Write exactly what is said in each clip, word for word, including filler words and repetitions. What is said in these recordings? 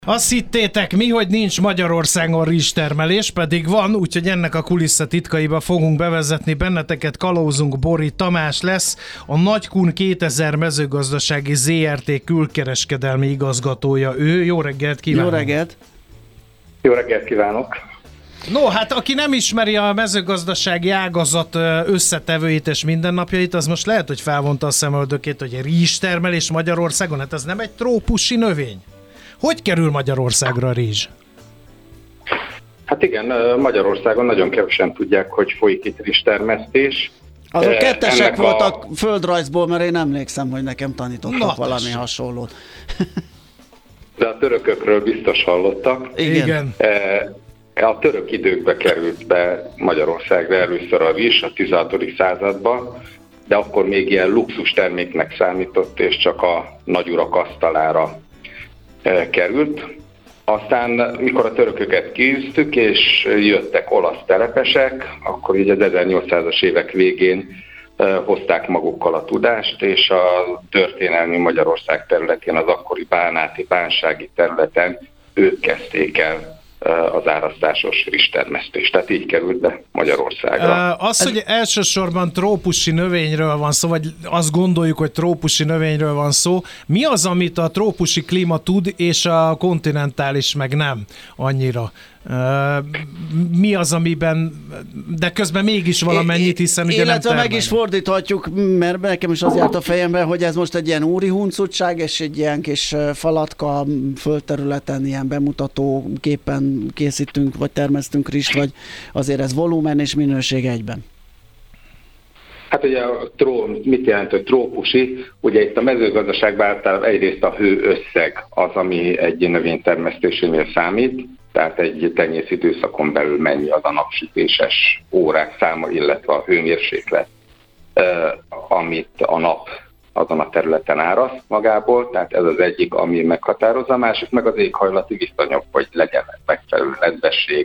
Azt hittétek mi, hogy nincs Magyarországon rizstermelés, pedig van, úgyhogy ennek a kulisszatitkaiba fogunk bevezetni benneteket. Kalózunk Bori Tamás lesz, a Nagykun kétezer mezőgazdasági zé er té külkereskedelmi igazgatója ő. Jó reggelt kívánok! Jó reggelt! Jó reggelt kívánok! No, hát aki nem ismeri a mezőgazdasági ágazat összetevőit és mindennapjait, az most lehet, hogy felvonta a szemöldökét, hogy rizstermelés Magyarországon, hát ez nem egy trópusi növény. Hogy kerül Magyarországra a rizs? Hát igen, Magyarországon nagyon kevesen tudják, hogy folyik itt rizstermesztés. Azok kettesek Ennek voltak a... földrajzból, mert én emlékszem, hogy nekem tanítottak Na, valami tessék. hasonlót. De a törökökről biztos hallottak. Igen. Igen. A török időkbe került be Magyarországra először a rizs a tizenhatodik században, de akkor még ilyen luxus terméknek számított, és csak a nagyurak asztalára került. Aztán, mikor a törököket kiűztük, és jöttek olasz telepesek, akkor így az ezernyolcszázas évek végén hozták magukkal a tudást, és a történelmi Magyarország területén, az akkori bánáti, bánsági területen ők kezdték el az árasztásos rizstermesztést. Tehát így került be Magyarországra. Az, hogy elsősorban trópusi növényről van szó, vagy azt gondoljuk, hogy trópusi növényről van szó, mi az, amit a trópusi klíma tud, és a kontinentális meg nem annyira? Mi az, amiben, de közben mégis valamennyit, hiszen ugye nem Illetve termelnek. meg is fordíthatjuk, mert nekem is az járt a fejemben, hogy ez most egy ilyen úri huncutság, és egy ilyen kis falatka földterületen ilyen bemutató képen készítünk, vagy termesztünk rizst, vagy azért ez volumen és minőség egyben. Hát ugye a tró, mit jelent, hogy trópusi? Ugye itt a mezőgazdaságban általában egyrészt a hő összeg az, ami egy növénytermesztésénél számít, tehát egy tenyész időszakon belül mennyi az a napsütéses órák száma, illetve a hőmérséklet, amit a nap azon a területen áraszt magából, tehát ez az egyik, ami meghatározza, a másik meg az éghajlati viszonyok, hogy legyen megfelelő nedvesség,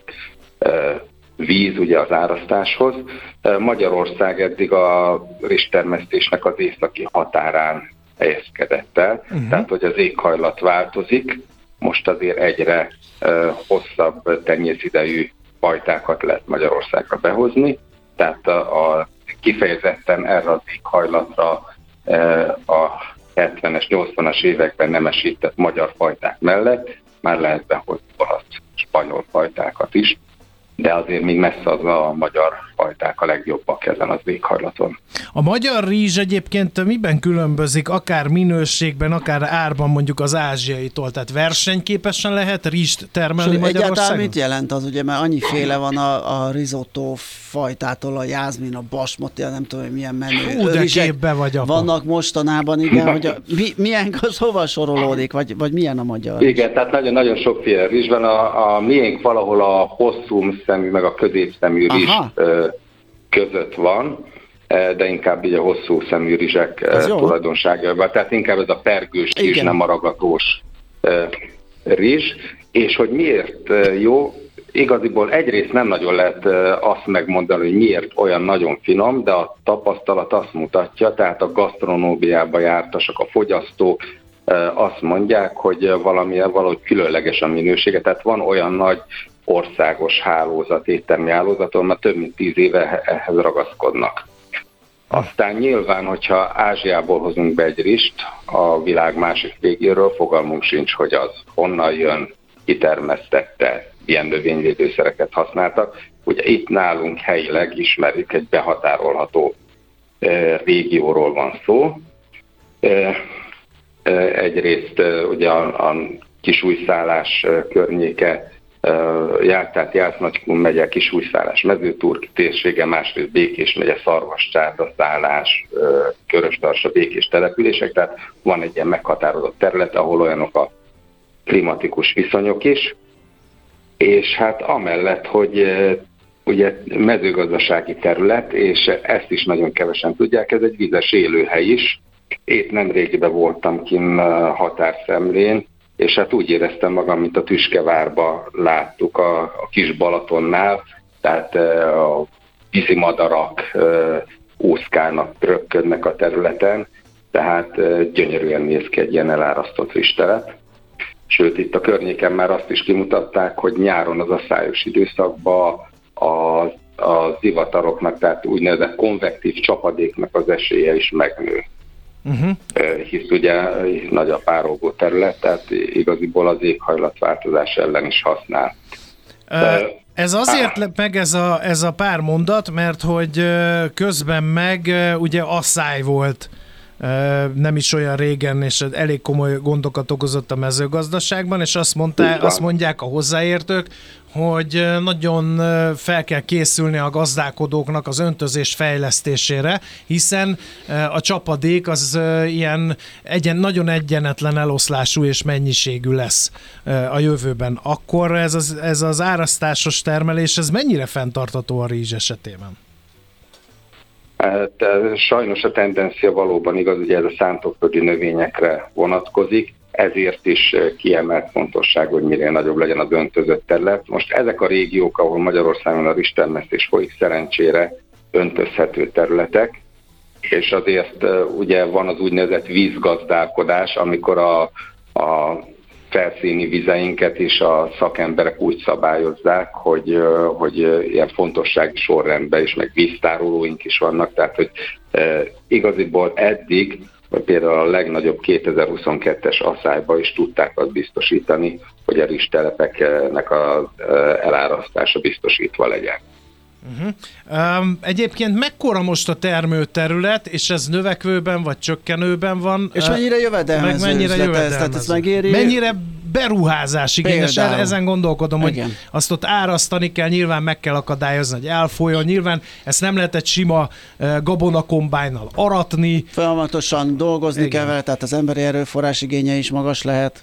víz ugye az árasztáshoz. Magyarország eddig a rizstermesztésnek az északi határán helyezkedett el, uh-huh. tehát hogy az éghajlat változik, most azért egyre uh, hosszabb tenyészidejű fajtákat lehet Magyarországra behozni, tehát a, a kifejezetten erre az éghajlatra uh, a hetvenes, nyolcvanas években nemesített magyar fajták mellett már lehet behozni olasz, spanyol fajtákat is, de azért még messze az a magyar fajták a legjobbak ezen az éghajlaton. A magyar rizs egyébként miben különbözik, akár minőségben, akár árban mondjuk az ázsiaitól? Tehát versenyképesen lehet rizst termelni Sőt, Magyarországon? egyáltalán mit jelent az, ugye, mert annyiféle van a, a risotto fajtától, a jászmin, a basmati, nem tudom, hogy milyen menő Hú, de képbe vagy, apa. vannak mostanában, igen, hogy a, mi, milyen az hova sorolódik, vagy, vagy milyen a magyar rizs? Igen, tehát nagyon-nagyon sokféle rizs van, a, a miénk valahol a hosszú szemű, meg a középszemű rizs ö, között van, de inkább így a hosszú szemű rizsek tulajdonságában. Tehát inkább ez a pergős rizs, nem a ragatós rizs. És hogy miért jó, igaziból egyrészt nem nagyon lehet azt megmondani, hogy miért olyan nagyon finom, de a tapasztalat azt mutatja, tehát a gasztronómiába jártasak, a fogyasztók azt mondják, hogy valamilyen valahogy különleges a minősége. Tehát van olyan nagy országos hálózat, éttermi hálózaton, mert több mint tíz éve ehhez ragaszkodnak. Aztán nyilván, hogyha Ázsiából hozunk be egy rizst, a világ másik végéről fogalmunk sincs, hogy az honnan jön, kitermesztette, ilyen növényvédőszereket használtak. Ugye itt nálunk helyileg ismerik, egy behatárolható e, régióról van szó. E, e, egyrészt e, ugye a, a Kisújszállás környéke járt, tehát Jász-Nagykun megye, Kisújszállás, Mezőturk térsége, másrészt Békés megye, Szarvascsárda, Szállás, Köröstarsa, Békés települések, tehát van egy ilyen meghatározott terület, ahol olyanok a klimatikus viszonyok is, és hát amellett, hogy ugye mezőgazdasági terület, és ezt is nagyon kevesen tudják, ez egy vizes élőhely is. Épp nemrégiben voltam kinn határszemlén, és hát úgy éreztem magam, mint a Tüskevárba láttuk a, a kis Balatonnál, tehát a vízimadarak úszkálnak, röpködnek a területen, tehát gyönyörűen néz ki egy ilyen elárasztott rizstelep. Sőt, itt a környéken már azt is kimutatták, hogy nyáron az asszályos időszakban az, az zivataroknak, tehát úgynevezett konvektív csapadéknak az esélye is megnő. Uh-huh. Hisz ugye nagy a párolgó terület, tehát igaziból az éghajlatváltozás ellen is használ. De, ez azért lett meg ez a, ez a pár mondat, mert hogy közben meg ugye asszály volt nem is olyan régen, és elég komoly gondokat okozott a mezőgazdaságban, és azt, mondta, azt mondják a hozzáértők, hogy nagyon fel kell készülni a gazdálkodóknak az öntözés fejlesztésére, hiszen a csapadék az ilyen egyen, nagyon egyenetlen eloszlású és mennyiségű lesz a jövőben. Akkor ez az, ez az árasztásos termelés, ez mennyire fenntartható a rizs esetében? Hát, sajnos a tendencia valóban igaz, ugye ez a szántóföldi növényekre vonatkozik, ezért is kiemelt fontosság, hogy minél nagyobb legyen az öntözött terület. Most ezek a régiók, ahol Magyarországon a rizstermesztés folyik, szerencsére öntözhető területek, és azért ugye van az úgynevezett vízgazdálkodás, amikor a, a felszíni vizeinket is a szakemberek úgy szabályozzák, hogy, hogy ilyen fontossági sorrendben is, meg víztárolóink is vannak, tehát hogy e, igaziból eddig, vagy például a legnagyobb kétezer-huszonkettes asszályban is tudták azt biztosítani, hogy a rizstelepeknek az elárasztása biztosítva legyen. Uh-huh. Um, egyébként mekkora most a termőterület, és ez növekvőben vagy csökkenőben van? És mennyire jövedelmező? Meg mennyire jövedelmező? Megéri... Mennyire beruházás igényes? Például. Ezen gondolkodom, igen, hogy azt ott árasztani kell, nyilván meg kell akadályozni, hogy elfolyjon, nyilván ezt nem lehet egy sima uh, gabonakombájnnal aratni. Folyamatosan dolgozni igen. kell vele, tehát az emberi erőforrás igénye is magas lehet.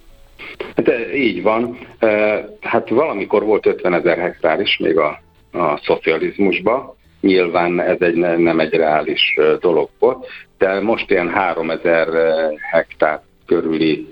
De így van. Hát valamikor volt ötvenezer hektár is még a a szocializmusba. Nyilván ez egy, nem egy reális dolog volt, de most ilyen háromezer hektár körüli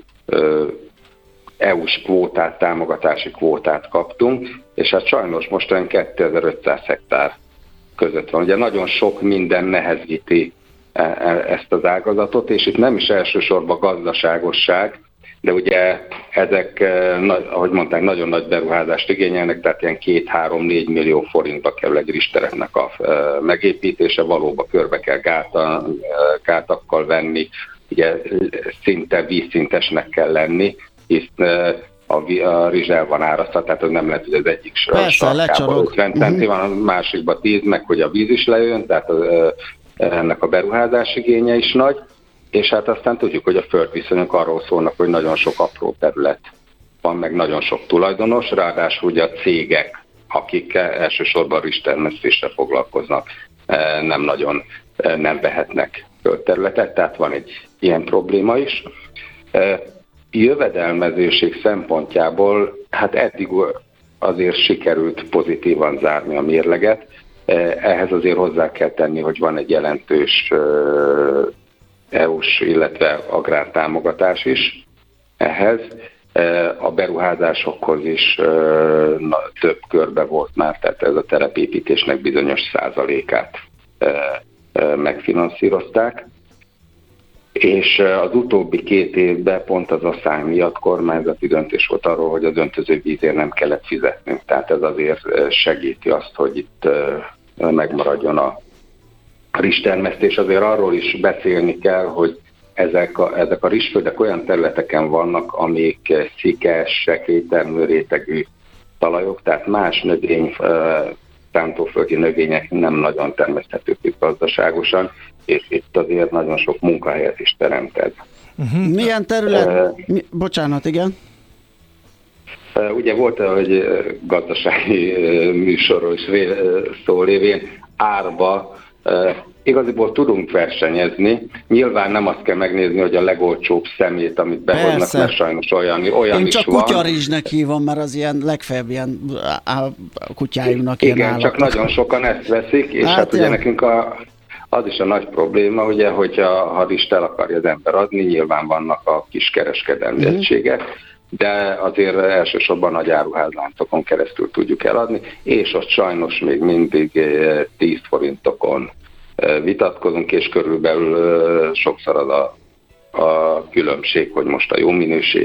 é u-s kvótát, támogatási kvótát kaptunk, és hát sajnos most olyan kétezer-ötszáz hektár között van. Ugye nagyon sok minden nehezíti ezt az ágazatot, és itt nem is elsősorban gazdaságosság, de ugye ezek, ahogy mondták, nagyon nagy beruházást igényelnek, tehát ilyen két-három-négy millió forintba kerül egy rizsterepnek a megépítése, valóban körbe kell gáta, gátakkal venni, ugye szinte vízszintesnek kell lenni, hisz a, a rizs el van árasztva, tehát az nem lehet, hogy az egyik sarkában ötven centi van, a másikban tíz, meg hogy a víz is lejön, tehát az, ennek a beruházás igénye is nagy. És hát aztán tudjuk, hogy a földviszonyok arról szólnak, hogy nagyon sok apró terület van, meg nagyon sok tulajdonos, ráadásul ugye a cégek, akik elsősorban rizstermesztéssel foglalkoznak, nem nagyon nem vehetnek földterületet, tehát van egy ilyen probléma is. Jövedelmezőség szempontjából hát eddig azért sikerült pozitívan zárni a mérleget, ehhez azért hozzá kell tenni, hogy van egy jelentős é u-s, illetve agrártámogatás is ehhez. A beruházásokhoz is na, több körbe volt már, tehát ez a telepépítésnek bizonyos százalékát megfinanszírozták. És az utóbbi két évben pont az asszály miatt kormányzati döntés volt arról, hogy az öntözővízért nem kellett fizetnünk. Tehát ez azért segíti azt, hogy itt megmaradjon a rizstermesztés. Azért arról is beszélni kell, hogy ezek a, ezek a rizsföldek olyan területeken vannak, amik szikes, sekélytermő rétegű talajok, tehát más növény, szántóföldi növények nem nagyon termeszthetők itt gazdaságosan, és itt azért nagyon sok munkahelyet is teremtett. Uh-huh. Milyen terület? Uh, Mi... Bocsánat, igen. Uh, ugye volt, hogy gazdasági uh, műsorról is uh, szó lévén, árba uh, igaziból tudunk versenyezni. Nyilván nem azt kell megnézni, hogy a legolcsóbb szemét, amit behoznak, persze, mert sajnos olyan, olyan Én is csak van. Én csak kutyarizsnek hívom, mert az ilyen legfeljebb ilyen a kutyájunknak ilyen ilyen Igen, állatok. Csak nagyon sokan ezt veszik, és hát, hát ugye nekünk a, az is a nagy probléma, ugye, hogyha ha rizst el akarja az ember adni, nyilván vannak a kiskereskedelmi mm. egységek, de azért elsősorban nagy áruházláncokon keresztül tudjuk eladni, és ott sajnos még mindig tíz forintokon vitatkozunk, és körülbelül sokszor az a, a különbség, hogy most a jó minőséget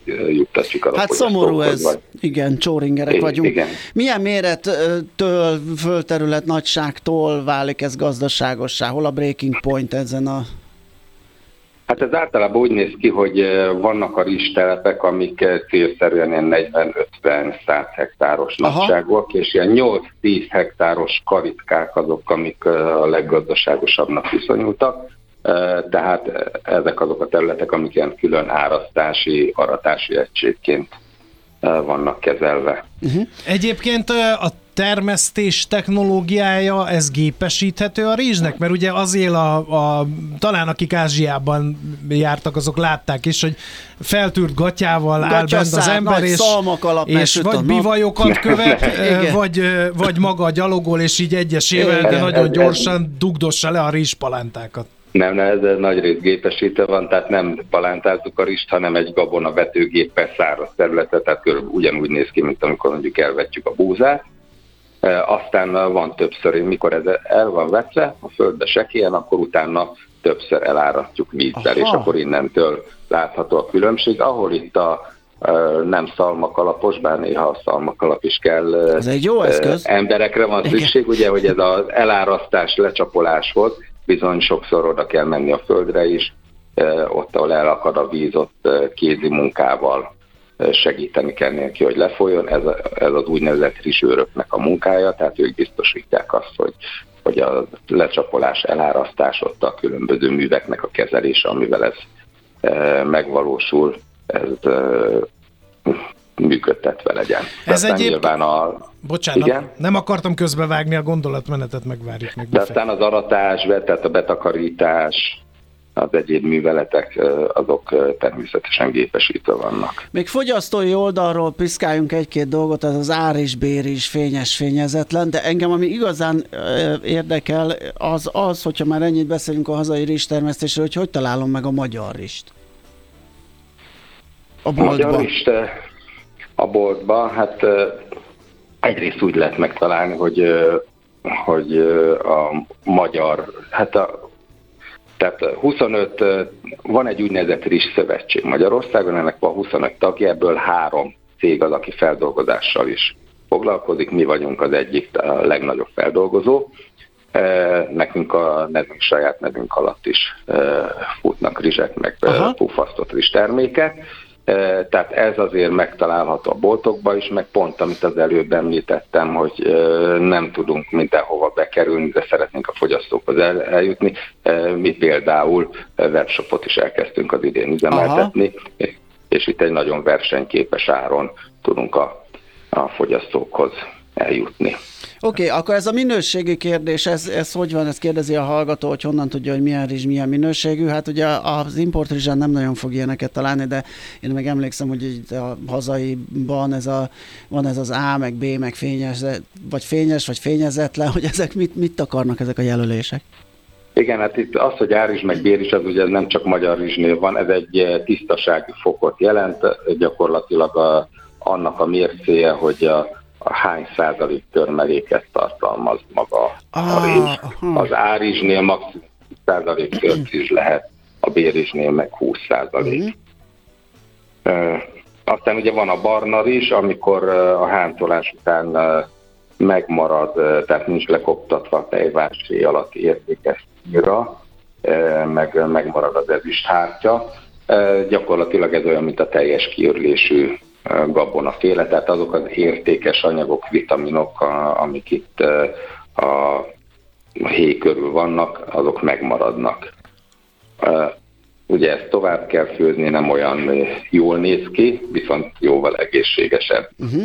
juttatjuk el a Hát szomorú ez, vagy. Igen, csóringerek vagyunk. Igen. Milyen mérettől, földterület nagyságtól válik ez gazdaságossá? Hol a breaking point ezen a... Hát ez általában úgy néz ki, hogy vannak a rizstelepek, amik célszerűen ilyen negyven-ötven-száz hektáros nagyságúak, és ilyen nyolc-tíz hektáros karitkák azok, amik a leggazdaságosabbnak viszonyultak. Tehát ezek azok a területek, amik ilyen külön árasztási, aratási egységként vannak kezelve. Uh-huh. Egyébként a termesztés technológiája, ez gépesíthető a rizsnek? Mert ugye az él a, a talán akik Ázsiában jártak, azok látták is, hogy feltűrt gatyával áll bent az ember, és, és vagy bivajokat követ, vagy, vagy maga gyalogol, és így egyesével, de nagyon gyorsan dugdossa le a rizspalántákat. Nem, nem, ez nagy rész gépesítve van, tehát nem palántázzuk a rizst, hanem egy gabona vetőgéppel száraz területet, tehát körülbelül ugyanúgy néz ki, mint amikor mondjuk elvetjük a búzát. E, aztán van többször, mikor ez el van vetve, a földbe sekélyen, akkor utána többször elárasztjuk vízzel, Aha. és akkor innentől látható a különbség. Ahol itt a e, nem szalmakalapos, bár néha a szalmakalap is kell, ez egy jó eszköz. E, emberekre van szükség, ugye, hogy ez az elárasztás, lecsapoláshoz, bizony sokszor oda kell menni a földre is, ott, ahol elakad a víz, ott kézi munkával segíteni kell neki, hogy lefolyjon. Ez, ez az úgynevezett rizsőröknek a munkája, tehát ők biztosítják azt, hogy, hogy a lecsapolás, elárasztás, ott a különböző műveknek a kezelése, amivel ez megvalósul, ez működtetve legyen. Ez egyéb... a... Bocsánat, igen? Nem akartam közbevágni, a gondolatmenetet megvárjuk meg. De aztán az aratás, tehát a betakarítás, az egyéb műveletek, azok természetesen gépesítve vannak. Még fogyasztói oldalról piszkáljunk egy-két dolgot, az az ár is, bér is, fényes, fényezetlen, de engem ami igazán érdekel, az az, hogyha már ennyit beszélünk a hazai rizstermesztésről, hogy hogy találom meg a magyar rizst? A boltban. Magyar rizst a boltban, hát egyrészt úgy lehet megtalálni, hogy, hogy a magyar, hát a, tehát huszonöt, van egy úgynevezett rizsszövetség Magyarországon, ennek van huszonöt tagja, ebből három cég az, aki feldolgozással is foglalkozik, mi vagyunk az egyik a legnagyobb feldolgozó. Nekünk a nevünk, saját nevünk alatt is futnak rizsek, meg Aha. puffasztott rizstermékek. Tehát ez azért megtalálható a boltokban is, meg pont, amit az előbb említettem, hogy nem tudunk mindenhova bekerülni, de szeretnénk a fogyasztókhoz el, eljutni. Mi például webshopot is elkezdtünk az idén üzemeltetni, Aha. és itt egy nagyon versenyképes áron tudunk a, a fogyasztókhoz eljutni. Oké, okay, akkor ez a minőségi kérdés, ez, ez hogy van, ezt kérdezi a hallgató, hogy honnan tudja, hogy milyen rizs, milyen minőségű. Hát ugye az importrizsán nem nagyon fog ilyeneket találni, de én meg emlékszem, hogy itt a hazaiban ez a, van ez az A, meg B, meg fényes, vagy fényes, vagy fényezetlen, hogy ezek mit, mit akarnak ezek a jelölések? Igen, hát itt az, hogy árrizs meg bérrizs, az ugye nem csak magyar rizsnél van, ez egy tisztasági fokot jelent, gyakorlatilag a, annak a mércéje, hogy a a hány százalék törmeléket tartalmaz maga ah, a rizs. Az árrizsnél maximum tíz százalék törmrizs lehet, a bérrizsnél meg húsz százalék. Uh-huh. Uh, aztán ugye van a barna rizs, amikor uh, a hántolás után uh, megmarad, uh, tehát nincs lekoptatva a tejvársé alatti értékes szírra, uh, meg megmarad az ezüsthártya. Uh, gyakorlatilag ez olyan, mint a teljes kiörlésű gabonaféle, tehát azok az értékes anyagok, vitaminok, amik itt a héj körül vannak, azok megmaradnak. Ugye ezt tovább kell főzni, nem olyan jól néz ki, viszont jóval egészségesebb. Uh-huh.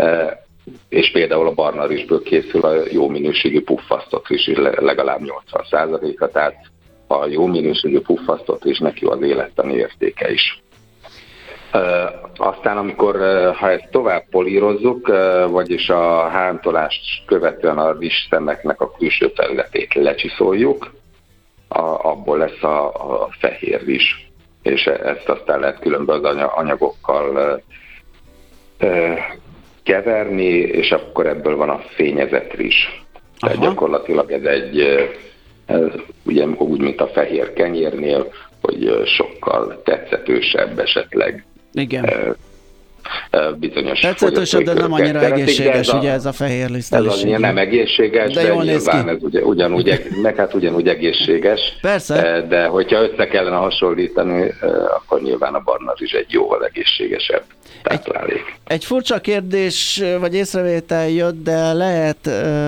És például a barna rizsből készül a jó minőségű puffasztott rizs, legalább nyolcvan százaléka, tehát a jó minőségű puffasztott rizsnek jó az élettani értéke is. Uh, aztán, amikor, uh, ha ezt tovább polírozzuk, uh, vagyis a hántolást követően a rizsszemeknek a külső felületét lecsiszoljuk, a, abból lesz a, a fehér rizs, és ezt aztán lehet különböző anyagokkal uh, uh, keverni, és akkor ebből van a fényezett rizs. Tehát gyakorlatilag ez egy, uh, ez ugye úgy, mint a fehér kenyérnél, hogy uh, sokkal tetszetősebb, esetleg Igen. Uh, bizonyos tetszetősebb, de nem annyira egészséges, ez ugye a, ez a fehér liszt. Ez az nem egészséges, de, de nyilván ez ugye, ugyanúgy, meg hát ugyanúgy egészséges. Persze. De hogyha össze kellene hasonlítani, akkor nyilván a barna rizs egy jóval egészségesebb táplálék. Egy, egy furcsa kérdés, vagy észrevétel jött, de lehet,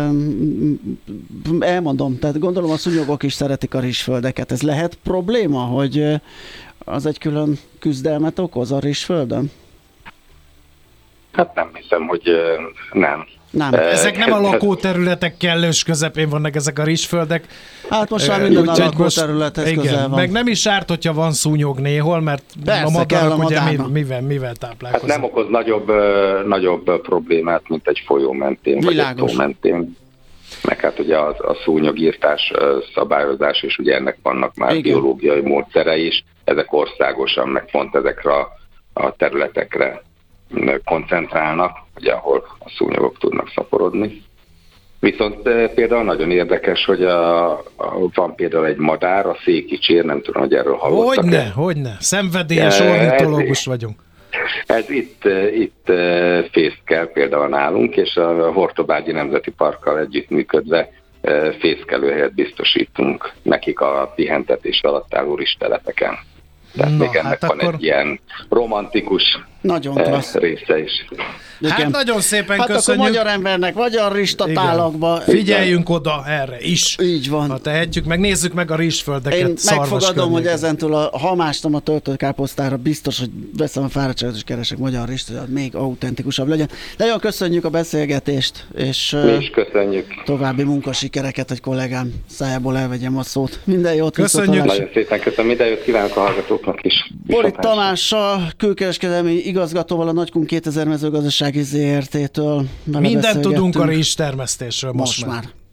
elmondom, tehát gondolom a szúnyogok is szeretik a rizsföldeket. Ez lehet probléma, hogy az egy külön küzdelmet okoz a rizsföldön? Hát nem hiszem, hogy nem. Nem. Ezek nem a lakóterületek kellős közepén vannak ezek a rizsföldek. Hát most már minden a lakóterülethez közel van. Meg nem is árt, hogyha van szúnyog néhol, mert persze, a madarak a ugye mivel, mivel táplálkoznak. Hát nem okoz nagyobb, nagyobb problémát, mint egy folyó mentén, világos. Vagy egy tó mentén. Meg hát ugye a, a szúnyogírtás szabályozás, és ugye ennek vannak már igen. biológiai módszerei is. Ezek országosan, meg pont ezekre a, a területekre koncentrálnak, ugye, ahol a szúnyogok tudnak szaporodni. Viszont például nagyon érdekes, hogy a, a, van például egy madár, a székicsér, nem tudom, hogy erről hallottak. Hogyne, hogyne, szenvedélyes ornitológus vagyunk. Ez itt, itt fészkel például nálunk, és a Hortobágyi Nemzeti Parkkal együttműködve fészkelőhelyet biztosítunk nekik a pihentetés alatt álló rizstelepeken. Tehát Na, még ennek hát van akkor... egy ilyen romantikus nagyon eh, része is. Hát igen. Nagyon szépen hát köszönjük. Hát akkor magyar embernek, magyar rizstatálakba. Figyeljünk oda erre is. Így van. Ha tehetjük, meg nézzük meg a rizsföldeket. Én megfogadom, hogy ezentúl a hamástam a töltött káposztára, biztos, hogy veszem a fáradtságot és keresek magyar rizst, hogy még autentikusabb legyen. Nagyon köszönjük a beszélgetést, és mi is köszönjük. További munkasikereket, hogy kollégám szájából elvegyem a szót. Minden jót. Köszönjük. Nagyon szépen köszönöm. Minden jót kívánok a hallgatóknak is. Borit Tamással, külkereskedelmi igazgatóval, a Nagykun kétezer mezőgazdasági zé er té-től. Mindent tudunk a rizstermesztésről most, most már. már.